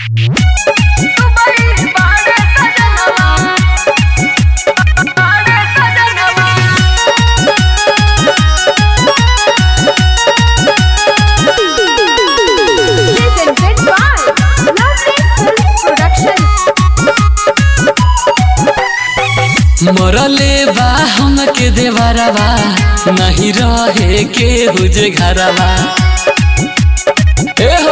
मरले बा हमके देवरवा नहीं रहे के हुजे घरवा ए हो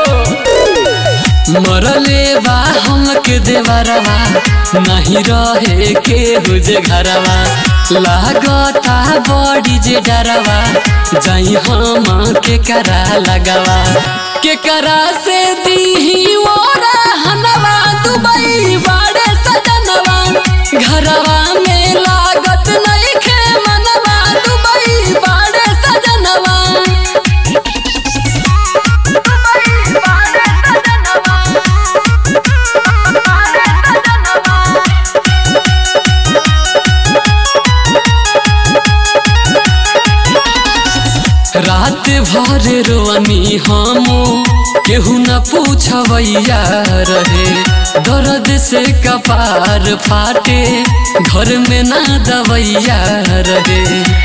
मरले बा हमके देवरवा नहीं रहे के हुजे घरवा लागता बड़ी जे डरवा जाई हम के करा लगावा के करा से दीही ओरा हनवा दुबई बाड़े सजनवा घरवा में लागत नहीं खे मनवा दुबई बाड़े सजनवा रात भर रोनी हम केहू न पूछवैया रहे दर्द से कपार फाटे घर में ना दवैया रहे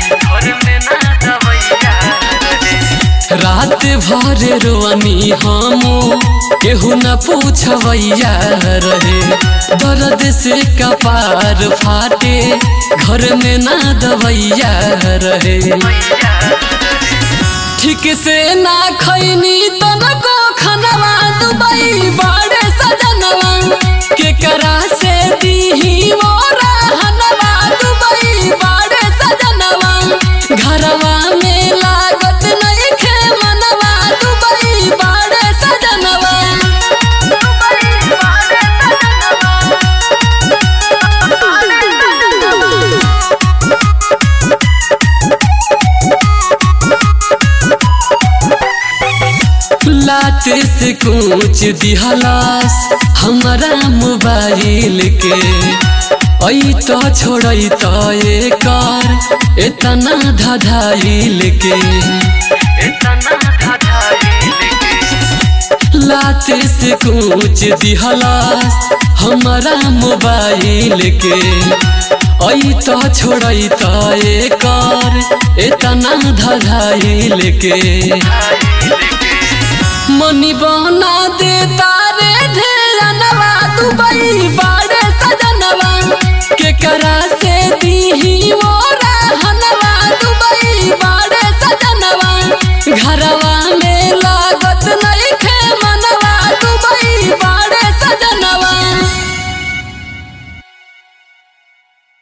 रात भर रोनी हम केहू न पूछवैया रहे दर्द से कपार फाटे घर में ना दवैया रहे ठीक से ना खैनी तनको खनवा दुबई बाड़े सजनवा के करा से दीही मोरा हनवा दुबई बाड़े सजनवा घरवा में लागत नहीं खे मनवा दुबई बाड़े सजनवा लाट से कूच दिहलास हमारा मोबाइल के ऐ तो छोड़ई तो एकर इतना धधाइल के लाट से कूच दिहलास हमारा मोबाइल के ऐ तो छोड़ई तो एकर इतना धधाइल के मनी बना देता